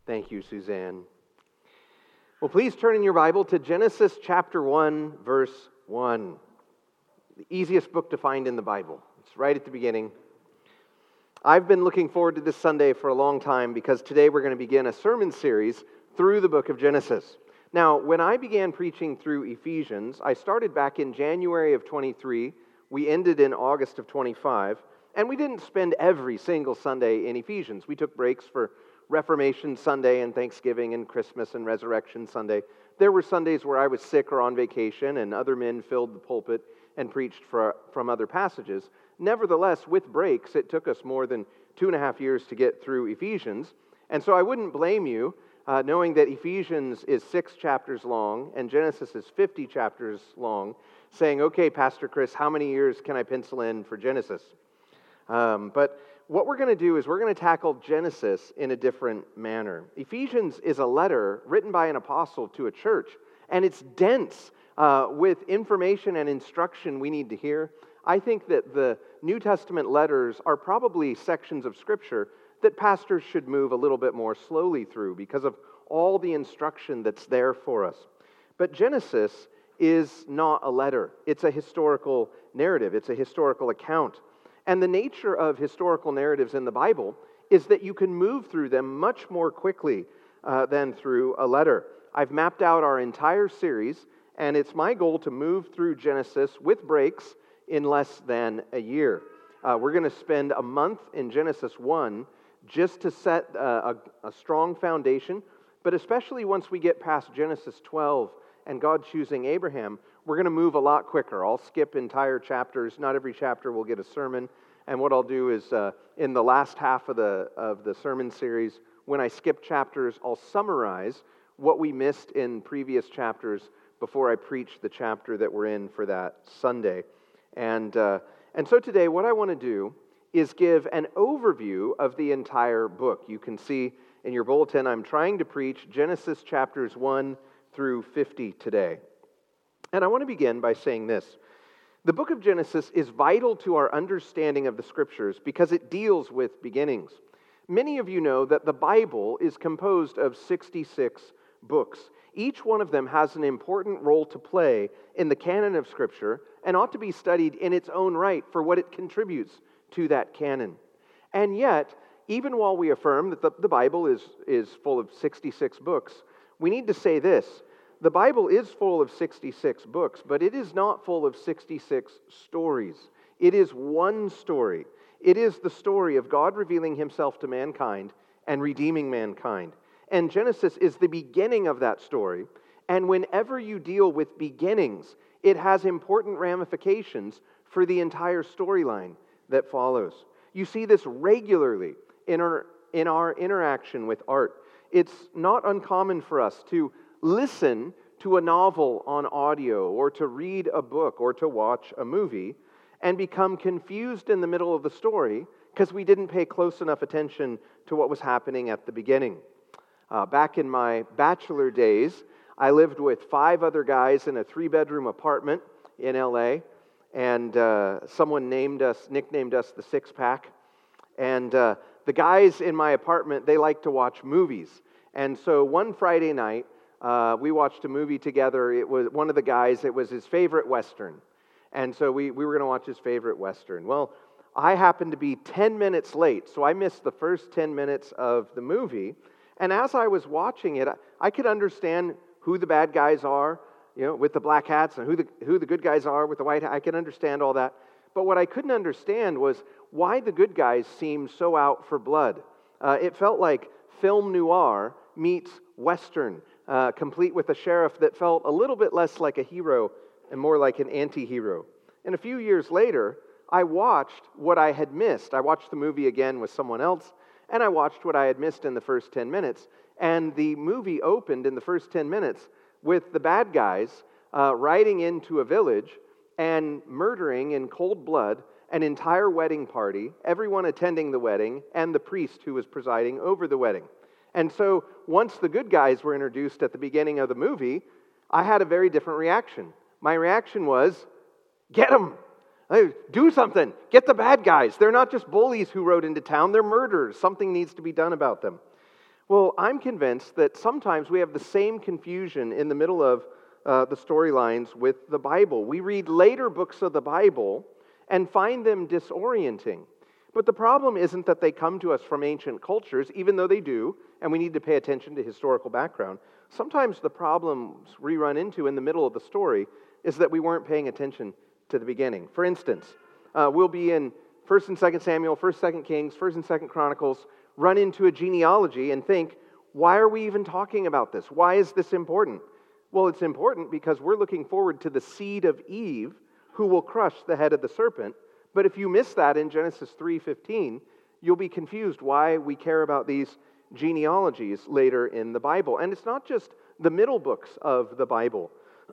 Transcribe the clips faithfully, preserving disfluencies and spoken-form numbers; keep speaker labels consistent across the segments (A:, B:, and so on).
A: Thank you, Suzanne. Well, please turn in your Bible to Genesis chapter one, verse one. The easiest book to find in the Bible. It's right at the beginning. I've been looking forward to this Sunday for a long time because today we're going to begin a sermon series through the book of Genesis. Now, when I began preaching through Ephesians, I started back in January of twenty-three. We ended in August of twenty-five. And we didn't spend every single Sunday in Ephesians. We took breaks for Reformation Sunday and Thanksgiving and Christmas and Resurrection Sunday. There were Sundays where I was sick or on vacation and other men filled the pulpit and preached for, from other passages. Nevertheless, with breaks, it took us more than two and a half years to get through Ephesians. And so I wouldn't blame you, uh, knowing that Ephesians is six chapters long and Genesis is fifty chapters long, saying, okay, Pastor Chris, how many years can I pencil in for Genesis? Um, but what we're going to do is we're going to tackle Genesis in a different manner. Ephesians is a letter written by an apostle to a church, and it's dense uh, with information and instruction we need to hear. I think that the New Testament letters are probably sections of Scripture that pastors should move a little bit more slowly through because of all the instruction that's there for us. But Genesis is not a letter. It's a historical narrative. It's a historical account. And the nature of historical narratives in the Bible is that you can move through them much more quickly uh, than through a letter. I've mapped out our entire series, and it's my goal to move through Genesis with breaks in less than a year. Uh, we're going to spend a month in Genesis one just to set uh, a, a strong foundation, but especially once we get past Genesis twelve and God choosing Abraham, we're going to move a lot quicker. I'll skip entire chapters. Not every chapter will get a sermon. And what I'll do is, uh, in the last half of the of the sermon series, when I skip chapters, I'll summarize what we missed in previous chapters before I preach the chapter that we're in for that Sunday. And uh, and so today, what I want to do is give an overview of the entire book. You can see in your bulletin, I'm trying to preach Genesis chapters one through fifty today. And I want to begin by saying this. The book of Genesis is vital to our understanding of the Scriptures because it deals with beginnings. Many of you know that the Bible is composed of sixty-six books. Each one of them has an important role to play in the canon of Scripture and ought to be studied in its own right for what it contributes to that canon. And yet, even while we affirm that the, the Bible is, is full of sixty-six books, we need to say this. The Bible is full of sixty-six books, but it is not full of sixty-six stories. It is one story. It is the story of God revealing Himself to mankind and redeeming mankind. And Genesis is the beginning of that story. And whenever you deal with beginnings, it has important ramifications for the entire storyline that follows. You see this regularly in our, in our interaction with art. It's not uncommon for us to listen to a novel on audio or to read a book or to watch a movie and become confused in the middle of the story because we didn't pay close enough attention to what was happening at the beginning. Uh, back in my bachelor days, I lived with five other guys in a three-bedroom apartment in L A, and uh, someone named us, nicknamed us the Six Pack. And uh, the guys in my apartment, they like to watch movies. And so one Friday night, Uh, we watched a movie together. It was one of the guys, it was his favorite Western. And so we, we were going to watch his favorite Western. Well, I happened to be ten minutes late, so I missed the first ten minutes of the movie. And as I was watching it, I, I could understand who the bad guys are, you know, with the black hats, and who the, who the good guys are with the white hats. I could understand all that. But what I couldn't understand was why the good guys seemed so out for blood. Uh, it felt like film noir meets Western. Uh, complete with a sheriff that felt a little bit less like a hero and more like an anti-hero. And a few years later, I watched what I had missed. I watched the movie again with someone else, and I watched what I had missed in the first ten minutes. And the movie opened in the first ten minutes with the bad guys uh, riding into a village and murdering in cold blood an entire wedding party, everyone attending the wedding, and the priest who was presiding over the wedding. And so once the good guys were introduced at the beginning of the movie, I had a very different reaction. My reaction was, get them! Do something! Get the bad guys! They're not just bullies who rode into town, they're murderers. Something needs to be done about them. Well, I'm convinced that sometimes we have the same confusion in the middle of uh, the storylines with the Bible. We read later books of the Bible and find them disorienting. But the problem isn't that they come to us from ancient cultures, even though they do, and we need to pay attention to historical background. Sometimes the problems we run into in the middle of the story is that we weren't paying attention to the beginning. For instance, uh, we'll be in First and Second Samuel, First, Second Kings, First and Second Chronicles, run into a genealogy and think, why are we even talking about this? Why is this important? Well, it's important because we're looking forward to the seed of Eve who will crush the head of the serpent. But if you miss that in Genesis three fifteen, you'll be confused why we care about these genealogies later in the Bible. And it's not just the middle books of the Bible.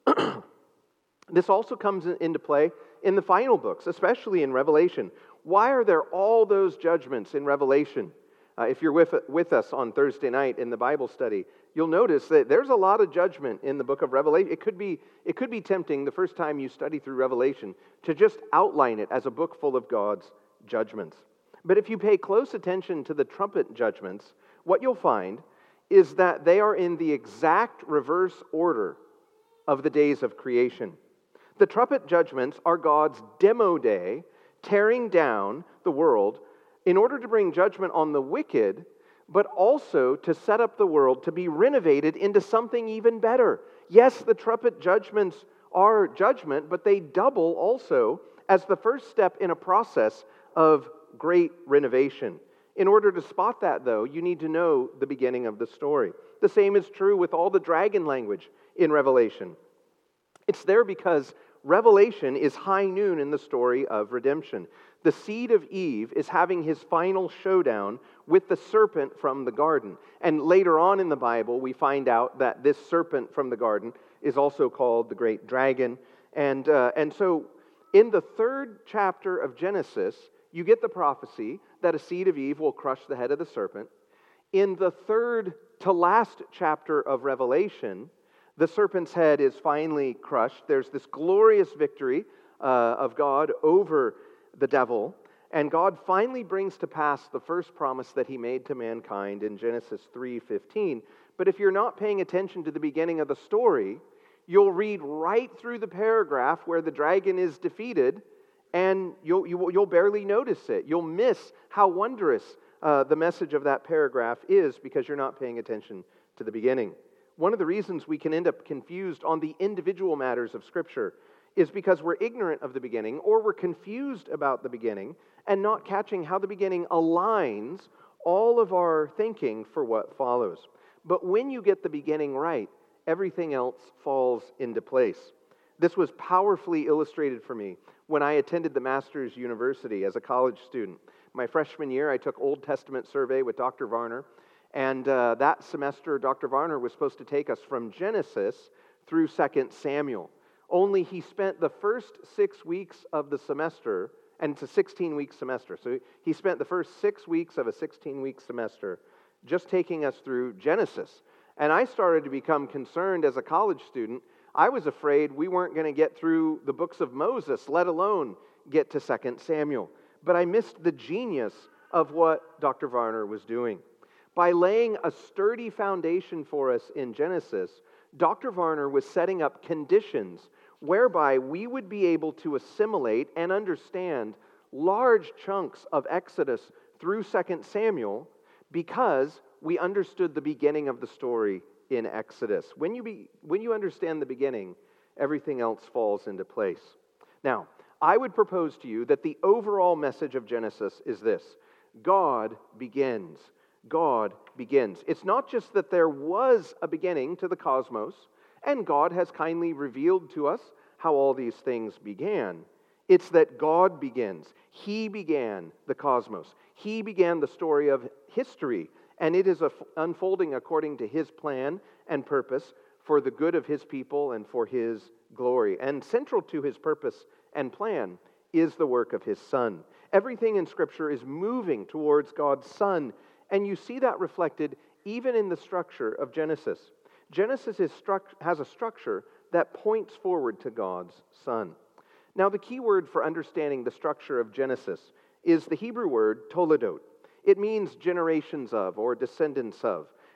A: This also comes into play in the final books, especially in Revelation. Why are there all those judgments in Revelation? Uh, if you're with, with us on Thursday night in the Bible study, you'll notice that there's a lot of judgment in the book of Revelation. It could be, it could be tempting the first time you study through Revelation to just outline it as a book full of God's judgments. But if you pay close attention to the trumpet judgments, what you'll find is that they are in the exact reverse order of the days of creation. The trumpet judgments are God's demo day, tearing down the world in order to bring judgment on the wicked, but also to set up the world to be renovated into something even better. Yes, the trumpet judgments are judgment, but they double also as the first step in a process of great renovation. In order to spot that, though, you need to know the beginning of the story. The same is true with all the dragon language in Revelation. It's there because Revelation is high noon in the story of redemption. The seed of Eve is having his final showdown with the serpent from the garden. And later on in the Bible, we find out that this serpent from the garden is also called the great dragon. And, uh, and so in the third chapter of Genesis, you get the prophecy that a seed of Eve will crush the head of the serpent. In the third to last chapter of Revelation, the serpent's head is finally crushed. There's this glorious victory uh, of God over the devil. And God finally brings to pass the first promise that he made to mankind in Genesis three fifteen. But if you're not paying attention to the beginning of the story, you'll read right through the paragraph where the dragon is defeated, and you'll, you, you'll barely notice it. You'll miss how wondrous uh, the message of that paragraph is because you're not paying attention to the beginning. One of the reasons we can end up confused on the individual matters of Scripture is because we're ignorant of the beginning, or we're confused about the beginning and not catching how the beginning aligns all of our thinking for what follows. But when you get the beginning right, everything else falls into place. This was powerfully illustrated for me when I attended the Masters University as a college student. My freshman year, I took Old Testament survey with Doctor Varner, and uh, that semester, Doctor Varner was supposed to take us from Genesis through Second Samuel. Only he spent the first six weeks of the semester, and it's a sixteen-week semester, so he spent the first six weeks of a sixteen-week semester just taking us through Genesis. And I started to become concerned as a college student. I was afraid we weren't going to get through the books of Moses, let alone get to Second Samuel. But I missed the genius of what Doctor Varner was doing. By laying a sturdy foundation for us in Genesis, Doctor Varner was setting up conditions whereby we would be able to assimilate and understand large chunks of Exodus through Second Samuel because we understood the beginning of the story in Exodus. When you be, when you understand the beginning, everything else falls into place. Now, I would propose to you that the overall message of Genesis is this: God begins. God begins. It's not just that there was a beginning to the cosmos, and God has kindly revealed to us how all these things began. It's that God begins. He began the cosmos. He began the story of history, and it is unfolding according to His plan and purpose for the good of His people and for His glory. And central to His purpose and plan is the work of His Son. Everything in Scripture is moving towards God's Son, and you see that reflected even in the structure of Genesis. Genesis is struct- has a structure that points forward to God's Son. Now, the key word for understanding the structure of Genesis is the Hebrew word toledot. It means generations of or descendants of.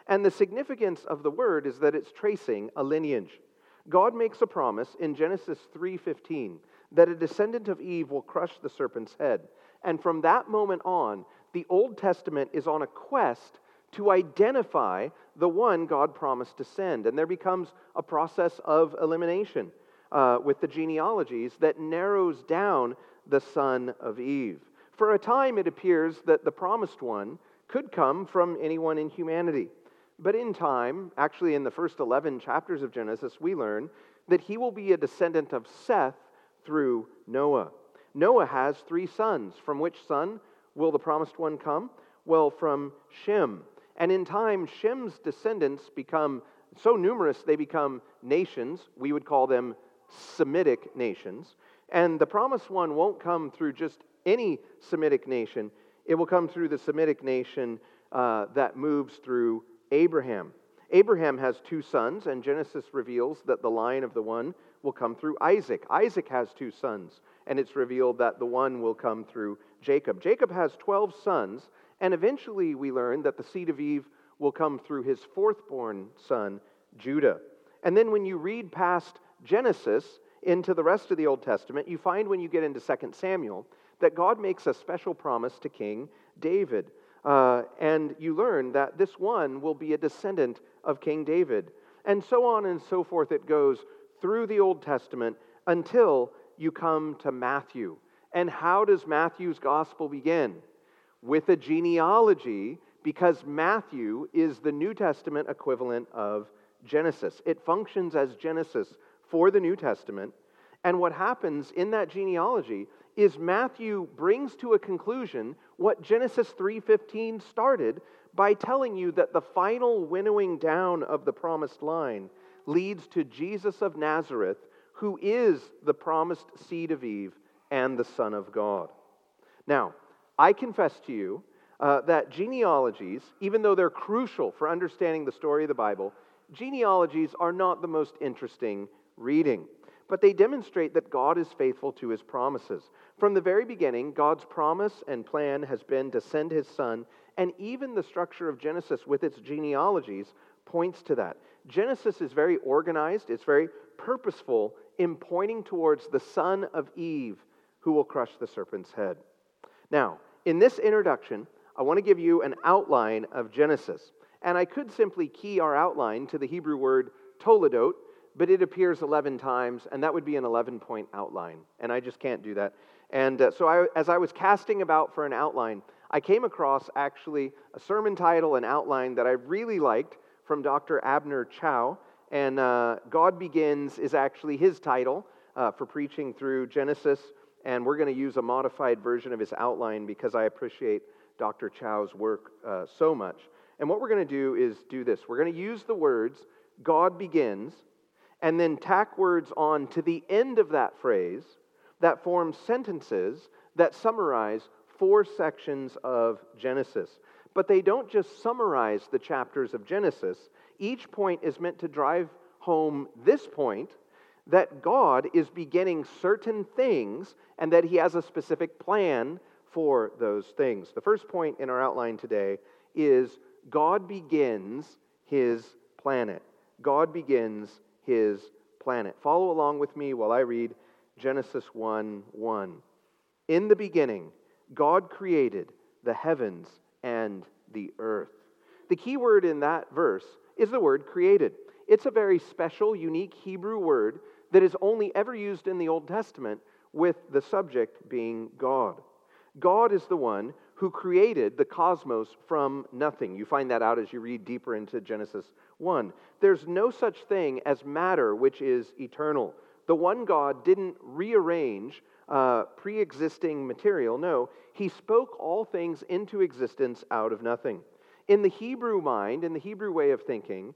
A: And the significance of the word is that it's tracing a lineage. God makes a promise in Genesis three fifteen that a descendant of Eve will crush the serpent's head. And from that moment on, the Old Testament is on a quest to identify the one God promised to send. And there becomes a process of elimination uh, with the genealogies that narrows down the son of Eve. For a time, it appears that the promised one could come from anyone in humanity. But in time, actually in the first eleven chapters of Genesis, we learn that he will be a descendant of Seth through Noah. Noah has three sons. From which son will the promised one come? Well, from Shem. And in time, Shem's descendants become so numerous they become nations. We would call them Semitic nations. And the promised one won't come through just any Semitic nation. It will come through the Semitic nation uh, that moves through Abraham. Abraham has two sons, and Genesis reveals that the line of the one will come through Isaac. Isaac has two sons, and it's revealed that the one will come through Jacob. Jacob has twelve sons, and eventually we learn that the seed of Eve will come through his fourth-born son, Judah. And then when you read past Genesis into the rest of the Old Testament, you find when you get into Second Samuel that God makes a special promise to King David. Uh, and you learn that this one will be a descendant of King David. And so on and so forth it goes through the Old Testament until you come to Matthew. And how does Matthew's gospel begin? With a genealogy, because Matthew is the New Testament equivalent of Genesis. It functions as Genesis for the New Testament. And what happens in that genealogy is Matthew brings to a conclusion what Genesis three fifteen started by telling you that the final winnowing down of the promised line leads to Jesus of Nazareth, who is the promised seed of Eve and the Son of God. Now, I confess to you uh, that genealogies, even though they're crucial for understanding the story of the Bible, genealogies are not the most interesting reading. But they demonstrate that God is faithful to his promises. From the very beginning, God's promise and plan has been to send his Son, and even the structure of Genesis with its genealogies points to that. Genesis is very organized, it's very purposeful in pointing towards the son of Eve who will crush the serpent's head. Now, in this introduction, I want to give you an outline of Genesis. And I could simply key our outline to the Hebrew word toledot, but it appears eleven times, and that would be an eleven-point outline. And I just can't do that. And uh, so I, as I was casting about for an outline, I came across actually a sermon title and outline that I really liked from Doctor Abner Chou. And uh, God Begins is actually his title uh, for preaching through Genesis. And we're going to use a modified version of his outline because I appreciate Doctor Chou's work uh, so much. And what we're going to do is do this. We're going to use the words, God begins, and then tack words on to the end of that phrase that form sentences that summarize four sections of Genesis. But they don't just summarize the chapters of Genesis. Each point is meant to drive home this point, that God is beginning certain things and that he has a specific plan for those things. The first point in our outline today is God begins his planet. God begins his planet. Follow along with me while I read Genesis one one. In the beginning, God created the heavens and the earth. The key word in that verse is the word created. It's a very special, unique Hebrew word that is only ever used in the Old Testament with the subject being God. God is the one who created the cosmos from nothing. You find that out as you read deeper into Genesis one. There's no such thing as matter which is eternal. The one God didn't rearrange uh, pre-existing material. No, he spoke all things into existence out of nothing. In the Hebrew mind, in the Hebrew way of thinking,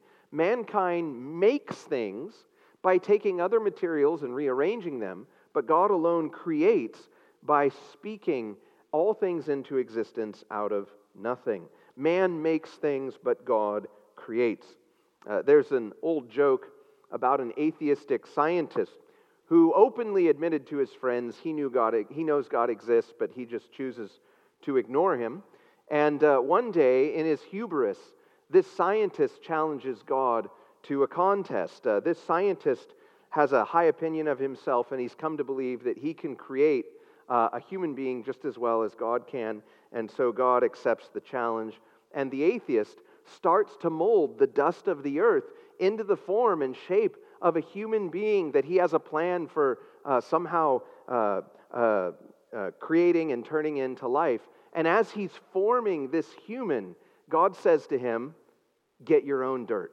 A: mankind makes things by taking other materials and rearranging them, but God alone creates by speaking all things into existence out of nothing. Man makes things, but God creates. Uh, there's an old joke about an atheistic scientist who openly admitted to his friends he knew God, he knows God exists, but he just chooses to ignore him. And uh, one day, in his hubris, this scientist challenges God to a contest. Uh, this scientist has a high opinion of himself, and he's come to believe that he can create uh, a human being just as well as God can, and so God accepts the challenge. And the atheist starts to mold the dust of the earth into the form and shape of a human being that he has a plan for uh, somehow uh, uh, uh, creating and turning into life. And as he's forming this human, God says to him, "Get your own dirt."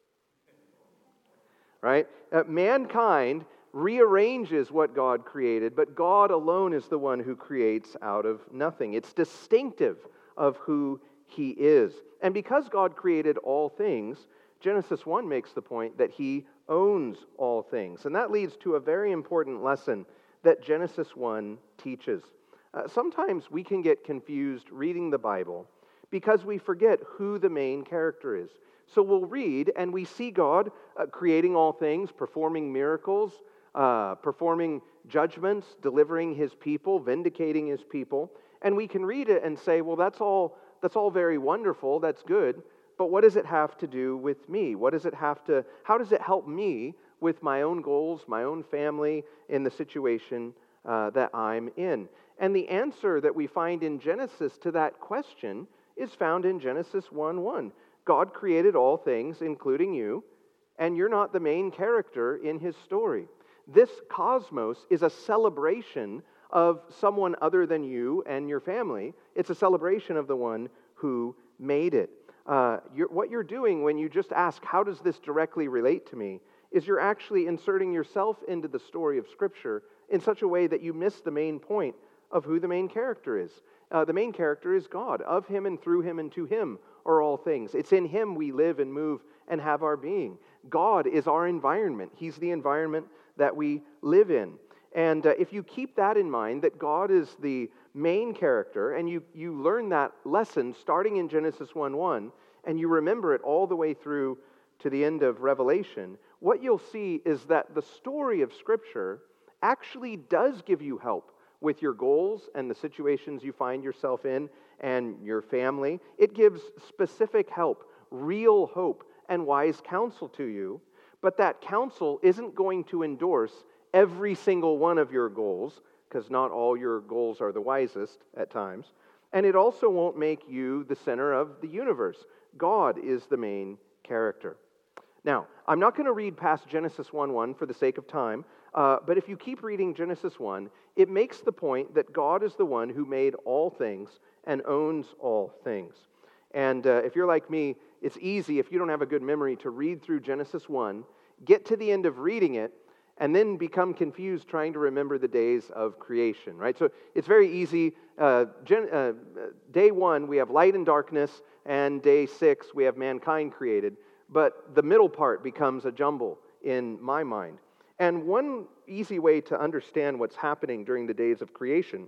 A: Right? Uh, mankind rearranges what God created, but God alone is the one who creates out of nothing. It's distinctive of who He is. And because God created all things, Genesis one makes the point that He owns all things. And that leads to a very important lesson that Genesis one teaches. Uh, sometimes we can get confused reading the Bible because we forget who the main character is. So we'll read and we see God uh, creating all things, performing miracles, uh, performing judgments, delivering His people, vindicating His people. And we can read it and say, well, that's all, that's all very wonderful, that's good, but what does it have to do with me? What does it have to, how does it help me with my own goals, my own family, in the situation uh, that I'm in? And the answer that we find in Genesis to that question is found in Genesis one one. God created all things, including you, and you're not the main character in His story. This cosmos is a celebration of someone other than you and your family. It's a celebration of the one who made it. Uh, you're, what you're doing when you just ask, how does this directly relate to me, is you're actually inserting yourself into the story of Scripture in such a way that you miss the main point of who the main character is. Uh, the main character is God. Of Him and through Him and to Him are all things. It's in Him we live and move and have our being. God is our environment. He's the environment that we live in. And uh, if you keep that in mind, that God is the main character, and you, you learn that lesson starting in Genesis one one, and you remember it all the way through to the end of Revelation, what you'll see is that the story of Scripture actually does give you help with your goals and the situations you find yourself in and your family. It gives specific help, real hope, and wise counsel to you, but that counsel isn't going to endorse every single one of your goals, because not all your goals are the wisest at times, and it also won't make you the center of the universe. God is the main character. Now, I'm not going to read past Genesis one one for the sake of time, uh, but if you keep reading Genesis one, it makes the point that God is the one who made all things and owns all things. And uh, if you're like me, it's easy, if you don't have a good memory, to read through Genesis one, get to the end of reading it, and then become confused trying to remember the days of creation, right? So it's very easy. Uh, gen, uh, day one, we have light and darkness, and day six, we have mankind created. But the middle part becomes a jumble in my mind. And one easy way to understand what's happening during the days of creation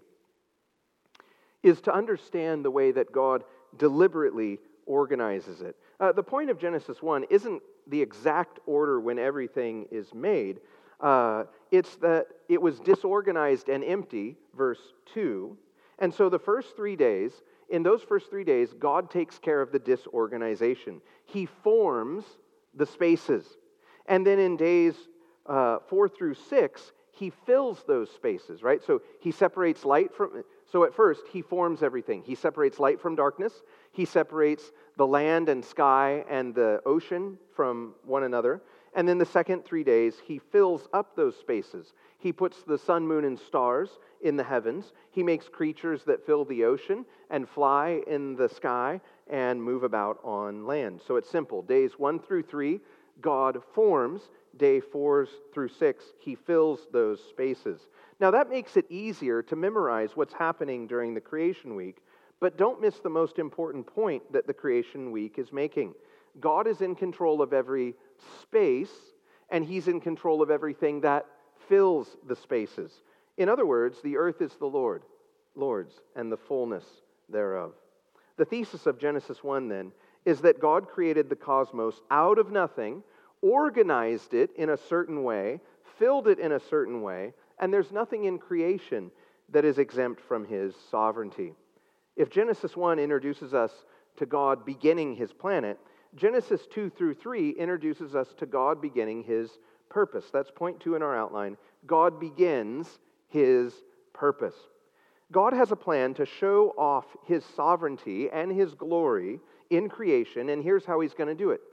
A: is to understand the way that God deliberately organizes it. Uh, the point of Genesis one isn't the exact order when everything is made. Uh, it's that it was disorganized and empty, verse two. And so the first three days, in those first three days, God takes care of the disorganization. He forms the spaces. And then in days uh, four through six, He fills those spaces, right? So He separates light from... So at first, He forms everything. He separates light from darkness. He separates the land and sky and the ocean from one another. And then the second three days, He fills up those spaces. He puts the sun, moon, and stars in the heavens. He makes creatures that fill the ocean and fly in the sky and move about on land. So it's simple. Days one through three, God forms. Day four through six, He fills those spaces. Now that makes it easier to memorize what's happening during the creation week, but don't miss the most important point that the creation week is making. God is in control of every space, and He's in control of everything that fills the spaces. In other words, the earth is the Lord, Lord's, and the fullness thereof. The thesis of Genesis one, then, is that God created the cosmos out of nothing, organized it in a certain way, filled it in a certain way, and there's nothing in creation that is exempt from His sovereignty. If Genesis one introduces us to God beginning His planet, Genesis two through three introduces us to God beginning his purpose. That's point two in our outline. God begins his purpose. God has a plan to show off his sovereignty and his glory in creation, and here's how he's going to do it.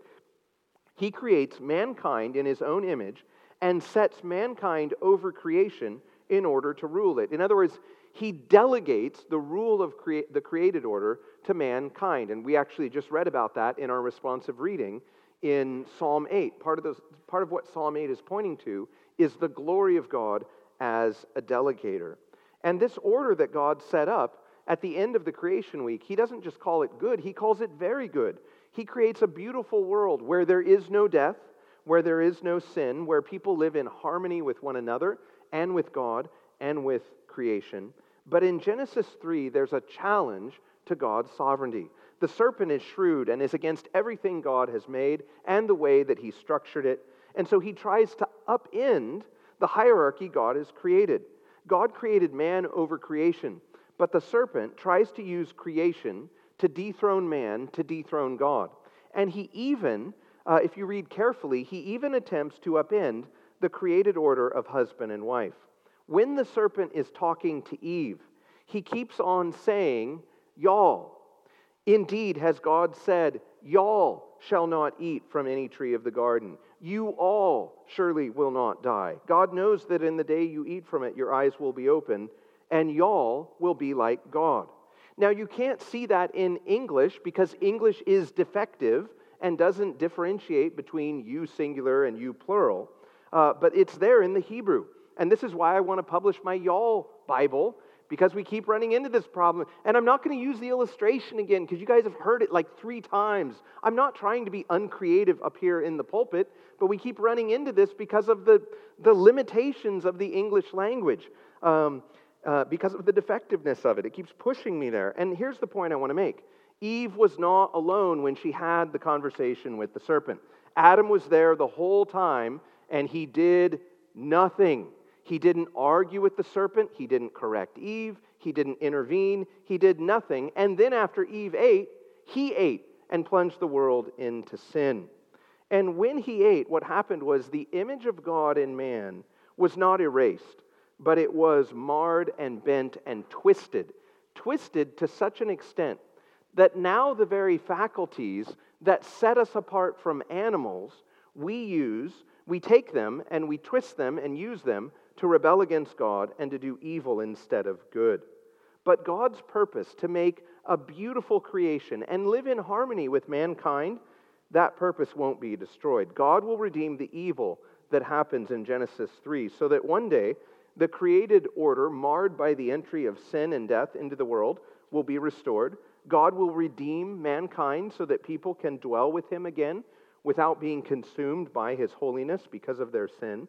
A: He creates mankind in his own image and sets mankind over creation in order to rule it. In other words, he delegates the rule of crea- the created order to mankind. And we actually just read about that in our responsive reading in Psalm eight. Part of, those, part of what Psalm eight is pointing to is the glory of God as a delegator. And this order that God set up at the end of the creation week, he doesn't just call it good, he calls it very good. He creates a beautiful world where there is no death, where there is no sin, where people live in harmony with one another and with God and with creation. But in Genesis three, there's a challenge to God's sovereignty. The serpent is shrewd and is against everything God has made and the way that he structured it. And so he tries to upend the hierarchy God has created. God created man over creation, but the serpent tries to use creation to dethrone man, to dethrone God. And he even, uh, if you read carefully, he even attempts to upend the created order of husband and wife. When the serpent is talking to Eve, he keeps on saying, y'all. Indeed, has God said, y'all shall not eat from any tree of the garden. You all surely will not die. God knows that in the day you eat from it, your eyes will be opened, and y'all will be like God. Now, you can't see that in English because English is defective and doesn't differentiate between you singular and you plural, uh, but it's there in the Hebrew. And this is why I want to publish my y'all Bible, because we keep running into this problem. And I'm not going to use the illustration again because you guys have heard it like three times. I'm not trying to be uncreative up here in the pulpit, but we keep running into this because of the, the limitations of the English language, um, uh, because of the defectiveness of it. It keeps pushing me there. And here's the point I want to make. Eve was not alone when she had the conversation with the serpent. Adam was there the whole time, and he did nothing. He didn't argue with the serpent. He didn't correct Eve. He didn't intervene. He did nothing. And then after Eve ate, he ate and plunged the world into sin. And when he ate, what happened was the image of God in man was not erased, but it was marred and bent and twisted. Twisted to such an extent that now the very faculties that set us apart from animals, we use, we take them and we twist them and use them to rebel against God and to do evil instead of good. But God's purpose to make a beautiful creation and live in harmony with mankind, that purpose won't be destroyed. God will redeem the evil that happens in Genesis three so that one day the created order marred by the entry of sin and death into the world will be restored. God will redeem mankind so that people can dwell with him again without being consumed by his holiness because of their sin.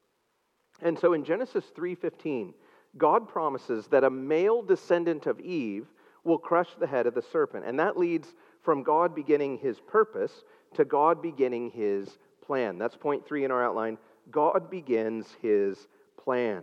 A: And so in Genesis three fifteen, God promises that a male descendant of Eve will crush the head of the serpent. And that leads from God beginning his purpose to God beginning his plan. That's point three in our outline. God begins his plan.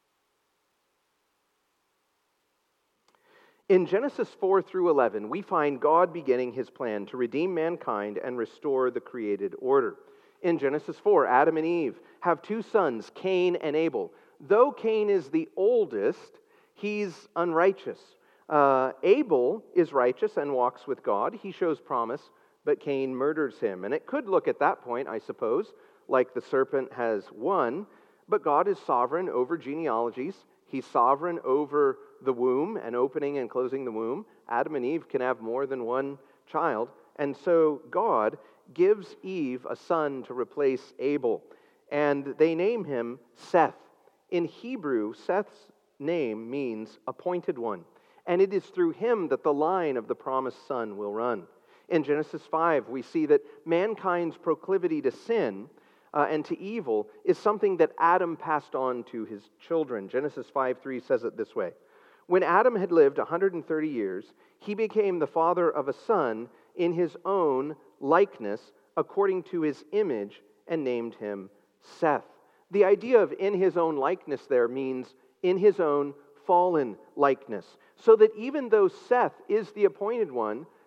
A: In Genesis four through eleven, we find God beginning his plan to redeem mankind and restore the created order. In Genesis four, Adam and Eve have two sons, Cain and Abel. Though Cain is the oldest, he's unrighteous. Uh, Abel is righteous and walks with God. He shows promise, but Cain murders him. And it could look at that point, I suppose, like the serpent has won, but God is sovereign over genealogies. He's sovereign over the womb and opening and closing the womb. Adam and Eve can have more than one child. And so God gives Eve a son to replace Abel, and they name him Seth. In Hebrew, Seth's name means appointed one, and it is through him that the line of the promised son will run. In Genesis five, we see that mankind's proclivity to sin uh, and to evil is something that Adam passed on to his children. Genesis five three says it this way. When Adam had lived one hundred thirty years, he became the father of a son in his own likeness, according to his image, and named him Seth. The idea of in his own likeness there means in his own fallen likeness. So that even though Seth is the appointed one,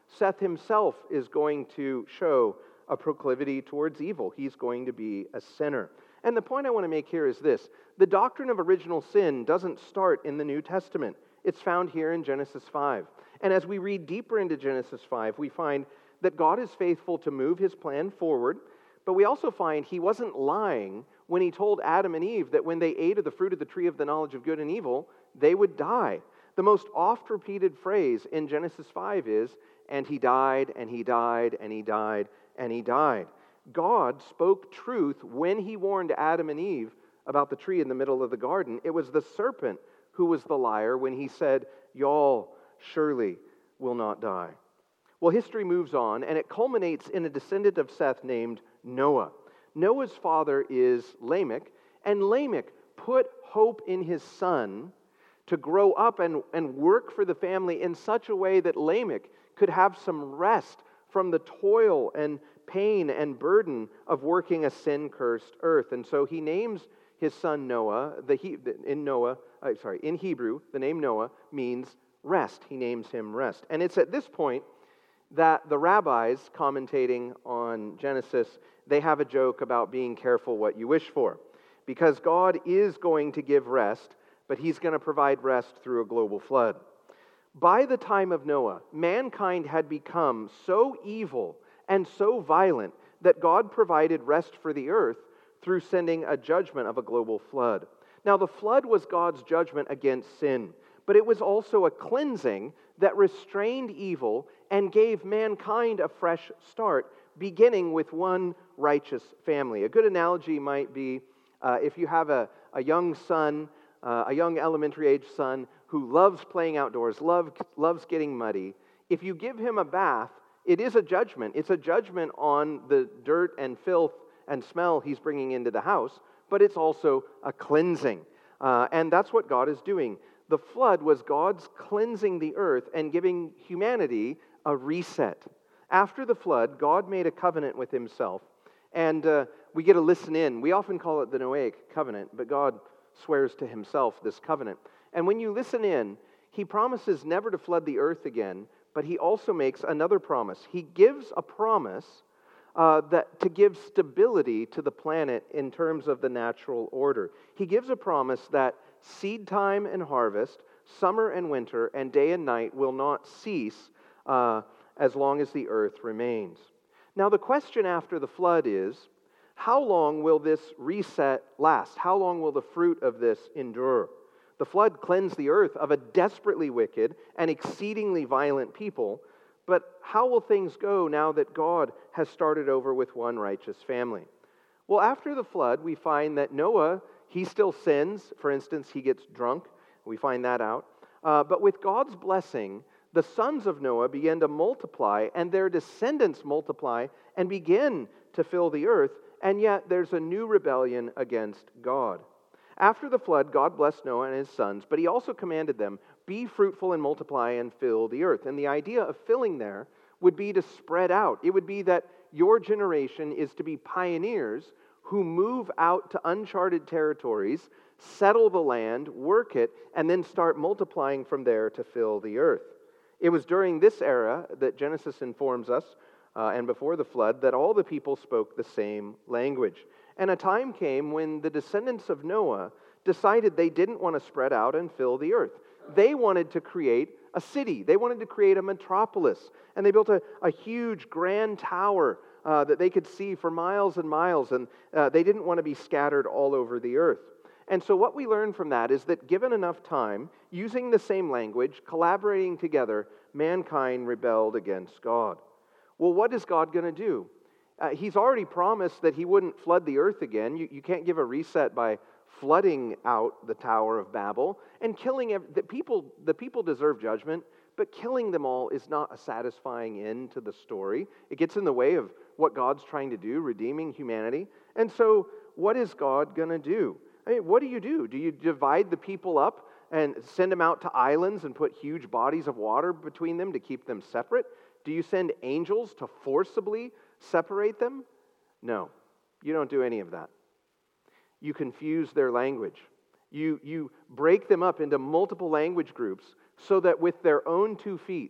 A: Seth himself is going to show a proclivity towards evil. He's going to be a sinner. And the point I want to make here is this. The doctrine of original sin doesn't start in the New Testament. It's found here in Genesis five. And as we read deeper into Genesis five, we find that God is faithful to move his plan forward, but we also find he wasn't lying when he told Adam and Eve that when they ate of the fruit of the tree of the knowledge of good and evil, they would die. The most oft-repeated phrase in Genesis five is, and he died, and he died, and he died, and he died. God spoke truth when he warned Adam and Eve about the tree in the middle of the garden. It was the serpent who was the liar when he said, y'all surely will not die. Well, history moves on, and it culminates in a descendant of Seth named Noah. Noah's father is Lamech, and Lamech put hope in his son to grow up and, and work for the family in such a way that Lamech could have some rest from the toil and pain and burden of working a sin-cursed earth. And so he names his son Noah. The he, in Noah, uh, sorry, in Hebrew, the name Noah means rest. He names him rest. And it's at this point that the rabbis commentating on Genesis, they have a joke about being careful what you wish for. Because God is going to give rest, but he's going to provide rest through a global flood. By the time of Noah, mankind had become so evil and so violent that God provided rest for the earth through sending a judgment of a global flood. Now, the flood was God's judgment against sin, but it was also a cleansing that restrained evil and gave mankind a fresh start, beginning with one righteous family. A good analogy might be uh, if you have a, a young son, uh, a young elementary age son who loves playing outdoors, love, loves getting muddy. If you give him a bath, it is a judgment. It's a judgment on the dirt and filth and smell he's bringing into the house, but it's also a cleansing. Uh, and that's what God is doing. The flood was God's cleansing the earth and giving humanity a reset. After the flood, God made a covenant with himself, and uh, we get to listen in. We often call it the Noahic covenant, but God swears to himself this covenant. And when you listen in, he promises never to flood the earth again, but he also makes another promise. He gives a promise uh, that to give stability to the planet in terms of the natural order. He gives a promise that seed time and harvest, summer and winter, and day and night will not cease uh, as long as the earth remains. Now, the question after the flood is, how long will this reset last? How long will the fruit of this endure? The flood cleansed the earth of a desperately wicked and exceedingly violent people, but how will things go now that God has started over with one righteous family? Well, after the flood, we find that Noah, he still sins. For instance, he gets drunk. We find that out. Uh, but with God's blessing, the sons of Noah began to multiply, and their descendants multiply and begin to fill the earth, and yet there's a new rebellion against God. After the flood, God blessed Noah and his sons, but he also commanded them, be fruitful and multiply and fill the earth. And the idea of filling there would be to spread out. It would be that your generation is to be pioneers who move out to uncharted territories, settle the land, work it, and then start multiplying from there to fill the earth. It was during this era that Genesis informs us, uh, and before the flood, that all the people spoke the same language. And a time came when the descendants of Noah decided they didn't want to spread out and fill the earth. They wanted to create a city. They wanted to create a metropolis. And they built a, a huge grand tower uh, that they could see for miles and miles. And uh, they didn't want to be scattered all over the earth. And so what we learn from that is that given enough time, using the same language, collaborating together, mankind rebelled against God. Well, what is God going to do? Uh, he's already promised that he wouldn't flood the earth again. You, you can't give a reset by flooding out the Tower of Babel and killing every, the people. The people deserve judgment, but killing them all is not a satisfying end to the story. It gets in the way of what God's trying to do, redeeming humanity. And so, what is God going to do? I mean, what do you do? Do you divide the people up and send them out to islands and put huge bodies of water between them to keep them separate? Do you send angels to forcibly separate them? No, you don't do any of that. You confuse their language. You, you break them up into multiple language groups so that with their own two feet,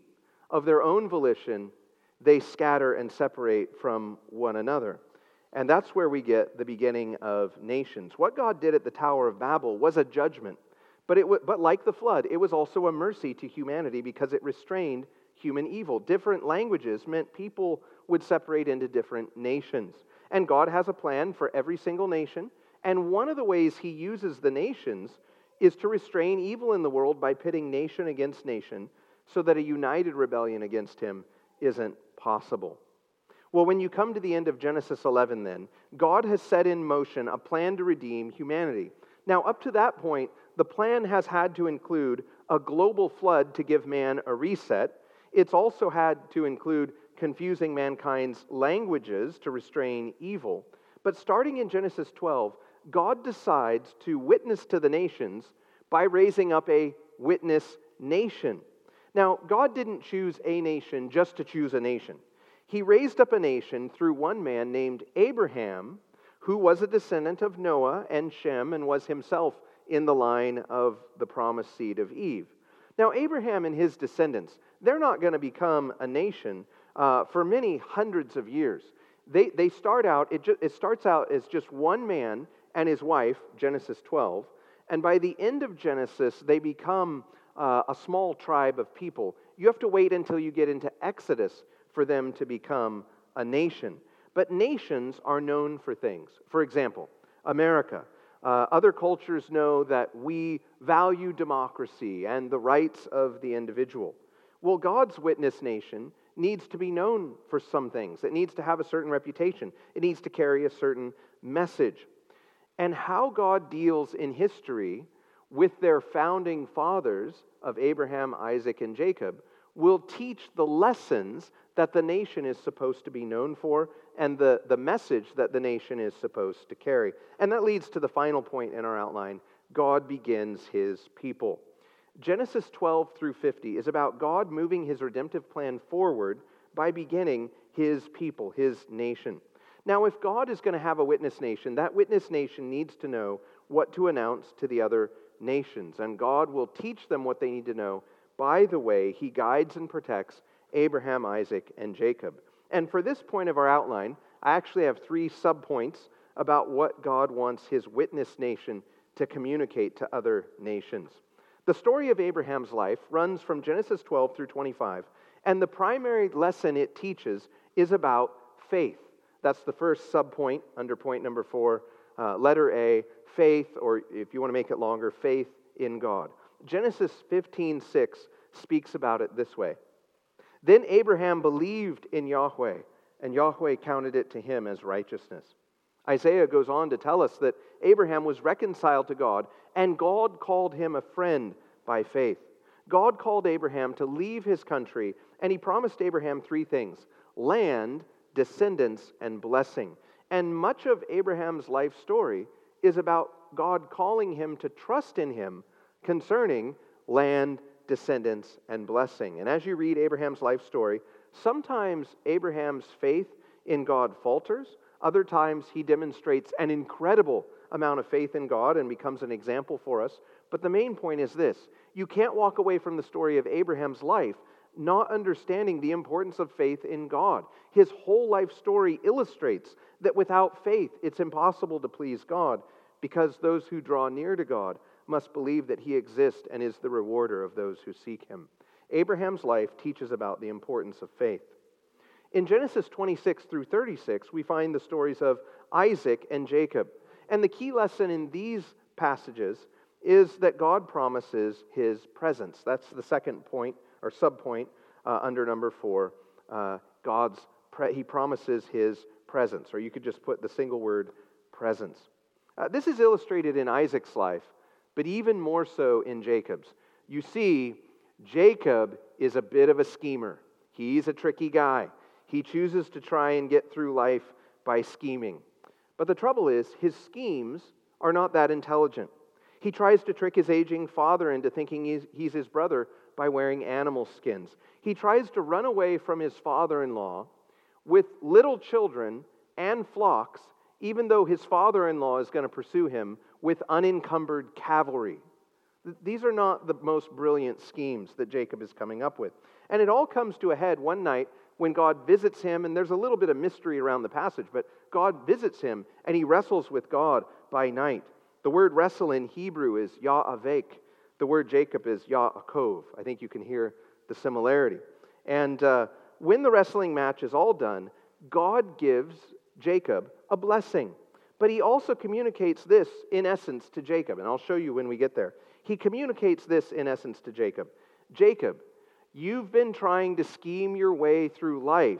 A: Of their own volition, they scatter and separate from one another. And that's where we get the beginning of nations. What God did at the Tower of Babel was a judgment. But, it w- but like the flood, it was also a mercy to humanity because it restrained human evil. Different languages meant people would separate into different nations. And God has a plan for every single nation. And one of the ways He uses the nations is to restrain evil in the world by pitting nation against nation so that a united rebellion against Him isn't possible. Well, when you come to the end of Genesis eleven then, God has set in motion a plan to redeem humanity. Now, up to that point, the plan has had to include a global flood to give man a reset. It's also had to include confusing mankind's languages to restrain evil. But starting in Genesis twelve, God decides to witness to the nations by raising up a witness nation. Now, God didn't choose a nation just to choose a nation. He raised up a nation through one man named Abraham, who was a descendant of Noah and Shem and was himself in the line of the promised seed of Eve. Now, Abraham and his descendants, they're not going to become a nation uh, for many hundreds of years. They, they start out, it, ju- it starts out as just one man and his wife, Genesis twelve, and by the end of Genesis, they become uh, a small tribe of people. You have to wait until you get into Exodus for them to become a nation. But nations are known for things. For example, America. Uh, other cultures know that we value democracy and the rights of the individual. Well, God's witness nation needs to be known for some things. It needs to have a certain reputation. It needs to carry a certain message. And how God deals in history with their founding fathers of Abraham, Isaac, and Jacob will teach the lessons that the nation is supposed to be known for and the, the message that the nation is supposed to carry. And that leads to the final point in our outline. God begins His people. Genesis twelve through fifty is about God moving His redemptive plan forward by beginning His people, His nation. Now, if God is going to have a witness nation, that witness nation needs to know what to announce to the other nations. And God will teach them what they need to know by the way He guides and protects Abraham, Isaac, and Jacob. And for this point of our outline, I actually have three subpoints about what God wants His witness nation to communicate to other nations. The story of Abraham's life runs from Genesis twelve through twenty-five, and the primary lesson it teaches is about faith. That's the first subpoint under point number four, uh, letter A, faith, or if you want to make it longer, faith in God. Genesis fifteen six speaks about it this way. Then Abraham believed in Yahweh, and Yahweh counted it to him as righteousness. Isaiah goes on to tell us that Abraham was reconciled to God, and God called him a friend by faith. God called Abraham to leave his country, and He promised Abraham three things: land, descendants, and blessing. And much of Abraham's life story is about God calling him to trust in Him concerning land, descendants, and blessing. And as you read Abraham's life story, sometimes Abraham's faith in God falters. Other times he demonstrates an incredible amount of faith in God and becomes an example for us. But the main point is this: you can't walk away from the story of Abraham's life not understanding the importance of faith in God. His whole life story illustrates that without faith, it's impossible to please God, because those who draw near to God must believe that He exists and is the rewarder of those who seek Him. Abraham's life teaches about the importance of faith. In Genesis twenty-six through thirty-six, we find the stories of Isaac and Jacob. And the key lesson in these passages is that God promises His presence. That's the second point, or subpoint, uh, under number four. Uh, God's pre- He promises His presence, or you could just put the single word, presence. Uh, this is illustrated in Isaac's life, but even more so in Jacob's. You see, Jacob is a bit of a schemer. He's a tricky guy. He chooses to try and get through life by scheming. But the trouble is, his schemes are not that intelligent. He tries to trick his aging father into thinking he's, he's his brother by wearing animal skins. He tries to run away from his father-in-law with little children and flocks, even though his father-in-law is going to pursue him with unencumbered cavalry. These are not the most brilliant schemes that Jacob is coming up with. And it all comes to a head one night when God visits him, and there's a little bit of mystery around the passage, but God visits him, and he wrestles with God by night. The word wrestle in Hebrew is Ya'avek. The word Jacob is Yaakov. I think you can hear the similarity. And uh, when the wrestling match is all done, God gives Jacob a blessing. But he also communicates this in essence to Jacob, and I'll show you when we get there. He communicates this in essence to Jacob. Jacob, you've been trying to scheme your way through life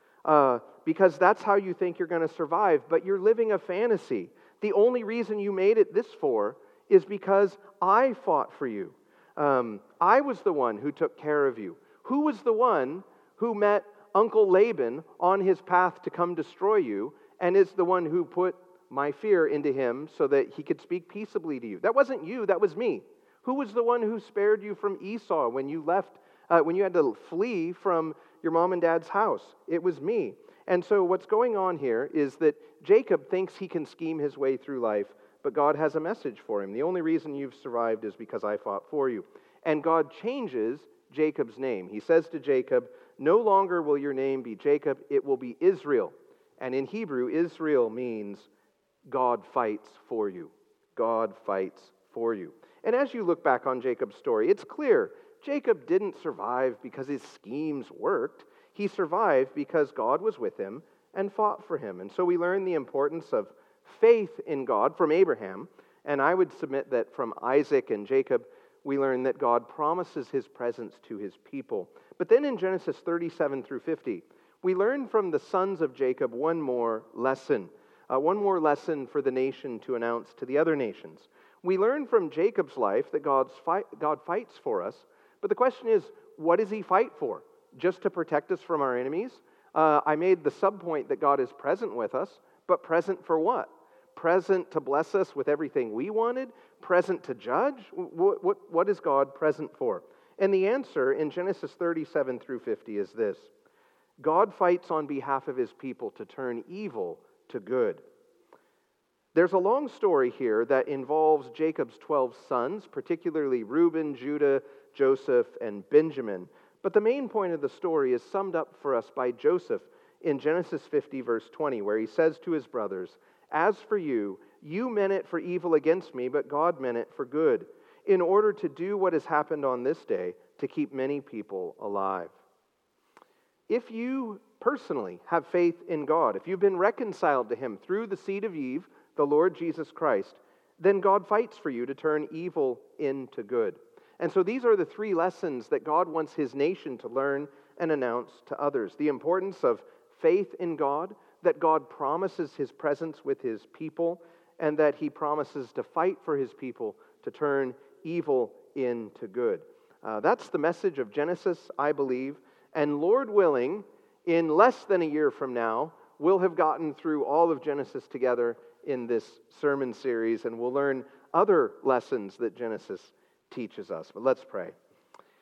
A: uh, because that's how you think you're going to survive, but you're living a fantasy. The only reason you made it this far is because I fought for you. Um, I was the one who took care of you. Who was the one who met Uncle Laban on his path to come destroy you and is the one who put my fear into him so that he could speak peaceably to you? That wasn't you, that was me. Who was the one who spared you from Esau when you left, uh, when you had to flee from your mom and dad's house? It was me. And so what's going on here is that Jacob thinks he can scheme his way through life, but God has a message for him. The only reason you've survived is because I fought for you. And God changes Jacob's name. He says to Jacob, no longer will your name be Jacob, it will be Israel. And in Hebrew, Israel means God fights for you. God fights for you. And as you look back on Jacob's story, it's clear Jacob didn't survive because his schemes worked. He survived because God was with him and fought for him. And so we learn the importance of faith in God from Abraham. And I would submit that from Isaac and Jacob, we learn that God promises his presence to his people. But then in Genesis thirty-seven through fifty, we learn from the sons of Jacob one more lesson. Uh, one more lesson for the nation to announce to the other nations. We learn from Jacob's life that God's fight, God fights for us. But the question is, what does he fight for? Just to protect us from our enemies? Uh, I made the subpoint that God is present with us, but present for what? Present to bless us with everything we wanted? Present to judge? What, what, what is God present for? And the answer in Genesis thirty-seven through fifty is this. God fights on behalf of his people to turn evil to good. There's a long story here that involves Jacob's twelve sons, particularly Reuben, Judah, Joseph, and Benjamin. But the main point of the story is summed up for us by Joseph in Genesis fifty, verse twenty, where he says to his brothers, as for you, you meant it for evil against me, but God meant it for good, in order to do what has happened on this day, to keep many people alive. If you personally have faith in God, if you've been reconciled to him through the seed of Eve, the Lord Jesus Christ, then God fights for you to turn evil into good. And so these are the three lessons that God wants his nation to learn and announce to others. The importance of faith in God, that God promises his presence with his people, and that he promises to fight for his people to turn evil into good. Uh, that's the message of Genesis, I believe. And Lord willing, in less than a year from now, we'll have gotten through all of Genesis together in this sermon series, and we'll learn other lessons that Genesis teaches us. But let's pray.